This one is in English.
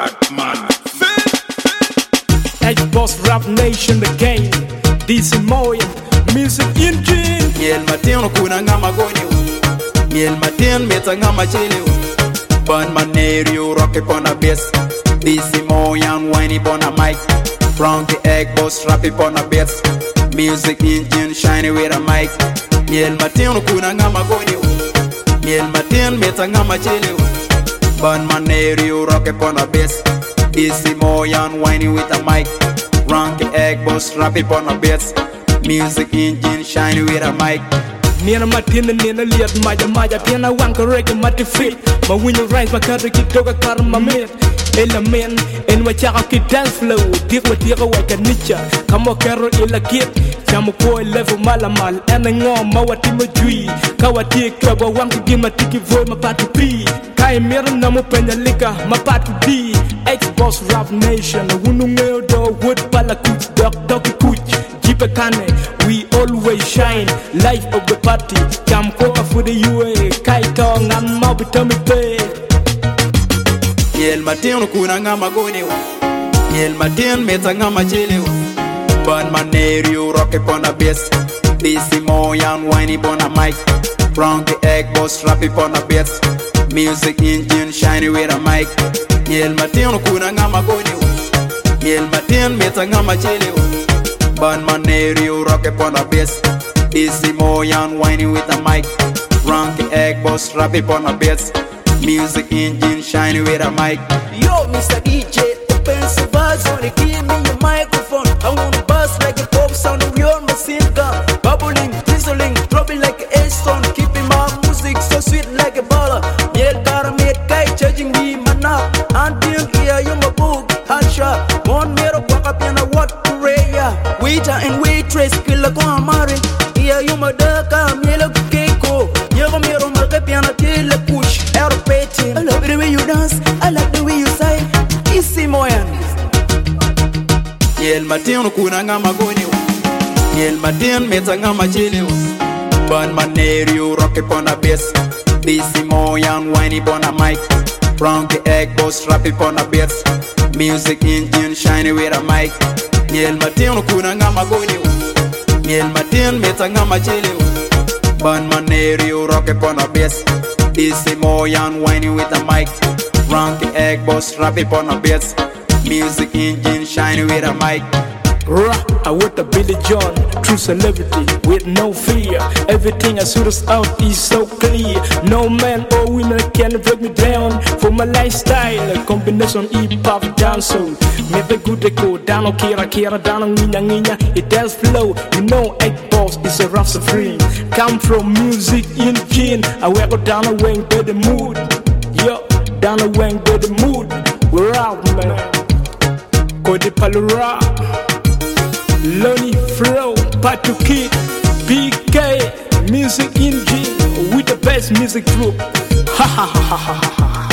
Batman. X-Boss Rap Nation the game. DC Moya Music Engine. Miel matino kuna ngama gonyo. Miel matin meta ngama chile. Burn manerio rock upon a bass. DC Moya and whiny upon a mic. Frankie X-Boss rap upon a bass. Music Engine shiny with a mic. Miel matino kuna ngama gonyo. Miel matin meta ngama chile. Burn manerio rock upon a bass. DC Moya and whiny with a mic. Frankie X-Boss rap upon a bass. Music Engine shiny with a mic. Nina matina nina liat maja piana wanka reggae mati fit. Ma winyo rise makari kitoka karma met. Element en wachaka ki dance flow. Tira waka nicha. Kamo kero ila kit. Chamo koi level malamal. Ena ngom mawati majui. Kawati club wa wanka gima tiki voy mapati pi. Kai mira namo penya lika mapati di. X-Boss Rap Nation. Wunu ngeo do wood pala kuch dok kuch. We always shine, life of the party. Jam coca for the UA, kaitong and mabitami pay. Miel matin kuna ngama gonyo. Miel matin meta ngama chile. Burn manerio rock upon a bass. DC Moya and whiny upon a mic. Frankie X-Boss rap upon a bass. Music Engine shiny with a mic. Miel matin kuna ngama gonyo. Miel matin meta ngama chile. Burn manerio rock upon a bass. DC Moya and whiny with a mic. Frankie X-Boss rap upon a bass. Music Engine shiny with a mic. Yo, Mr. DJ, open the bars on it, give me your microphone. I wanna bust like a pop sound of your machine gun. Bubbling, drizzling, dropping like a stone. Keeping my music so sweet like a baller. Miel caramel, kai charging me mana. Until here you my book, Hansha. One mirror, walk up in a what to raya. Waiter and waitress, killer go amare. Here you my duck, I'm yellow keiko. You're mirror, market piano till a push. I love the way you dance, I like the way you sigh. DC Moya. Miel matin kuna ngama gonyo. Miel matin meta ngama chile. Burn manerio rock upon a bass. DC Moya and whiny upon a mic. Frankie X-Boss rap upon a bass. Music Engine shiny with a mic. Miel matin kuna ngama gonyo. Miel matin meta ngama chile. Burn manerio rock upon a bass. DC Moya and whiny with a mic. Frankie X-Boss rap upon a bass. Music Engine shiny with a mic. I with a Billy John, true celebrity with no fear. Everything I suit us out is so clear. No man or woman can break me down. For my lifestyle, a combination hip-hop dancehall. Make the good go down, kira down on ninya. It does flow, you know X-Boss is a rap supreme. Come from Music Engine, I will go down a wing to the mood. Yo, down a wing to the mood. We're out, man. Kodi Palura, Lonnie Flow, Patu Kid, PK, Music Engine with the best music group. Ha ha ha ha ha ha.